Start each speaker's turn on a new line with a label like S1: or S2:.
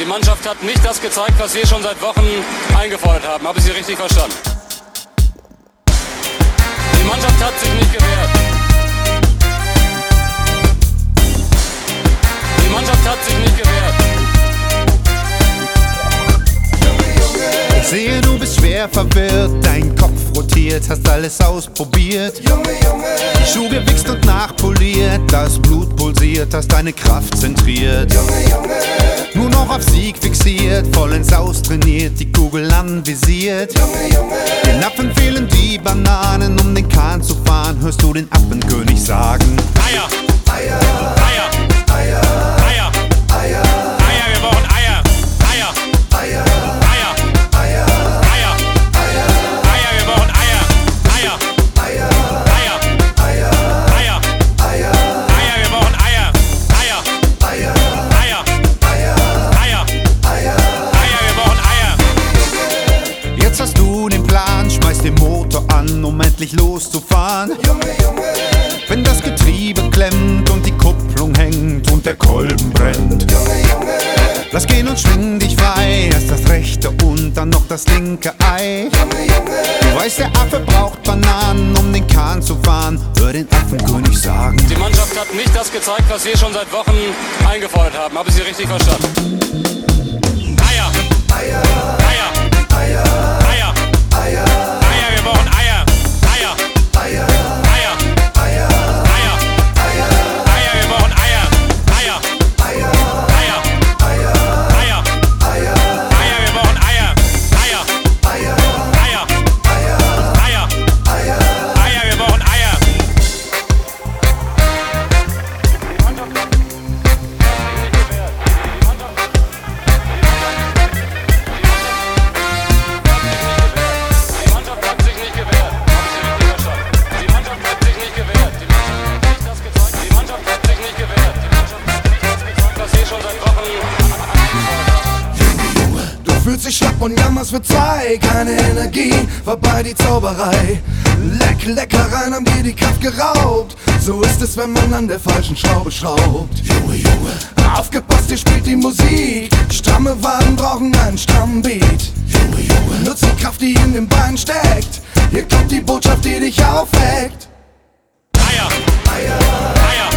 S1: Die Mannschaft hat nicht das gezeigt, was wir schon seit Wochen eingefordert haben. Habe ich Sie richtig verstanden? Die Mannschaft hat sich nicht gewehrt. Die Mannschaft hat sich nicht gewehrt.
S2: Ich sehe, du bist schwer verwirrt, dein Kopf rotiert, hast alles ausprobiert. Die Schuhe gewichst und nachpoliert, das Blut pulsiert, hast deine Kraft zentriert. Nur noch auf Sieg fixiert, vollends austrainiert, die Kugel anvisiert. Den Affen fehlen die Bananen, um den Kahn zu fahren, hörst du den Affenkönig sagen:
S1: Eier! Eier! Eier! Eier! Eier! Eier! Eier! Wir brauchen Eier! Eier! Eier! Eier! Eier! Eier! Eier! Wir brauchen Eier! Eier! Eier! Eier! Eier! Eier! Eier! Eier! Wir brauchen Eier! Eier! Eier! Eier! Eier! Eier! Eier! Eier! Wir brauchen Eier!
S2: Jetzt hast du den Plan, schmeiß den Motor an, um endlich loszufahren. Wenn das Getriebe klemmt und die Kupplung hängt und der Kolben brennt. Lass gehen und schwing dich frei, erst das rechte und dann noch das linke Ei. Du weißt, der Affe braucht Bananen, um den Kahn zu fahren, hör den Affenkönig sagen:
S1: Die Mannschaft hat nicht das gezeigt, was wir schon seit Wochen eingefordert haben. Habe ich Sie richtig verstanden? Eier! Eier! Eier! Eier! Eier! Eier! Eier! Wir brauchen Eier! Eier! Eier! Eier! Eier! Eier! Eier! Eier! Wir brauchen Eier! Eier! Eier! Eier! Eier! Eier! Eier! Eier! Wir brauchen Eier! Eier! Eier! Eier! Eier! Eier! Eier! Eier! Wir brauchen Eier! Die Mannschaft hat sich nicht gewehrt. Die Mannschaft hat sich nicht gewehrt. Habe ich Sie richtig verstanden? Die Mannschaft hat sich nicht gewehrt. Die Mannschaft hat nicht das gezeigt. Die Mannschaft hat sich nicht gewehrt. Die Mannschaft hat nicht das gezeigt, was wir schon seit Wochen eingefordert haben.
S3: Du fühlst dich schlapp und jammerst für zwei, keine Energie, vorbei die Zauberei. Leckereien haben dir die Kraft geraubt. So ist es, wenn man an der falschen Schraube schraubt. Junge, aufgepasst, hier spielt die Musik. Stramme Waden brauchen einen strammen Beat. Junge, nutz die Kraft, die in den Beinen steckt. Hier kommt die Botschaft, die dich aufweckt.
S1: Eier! Eier! Eier!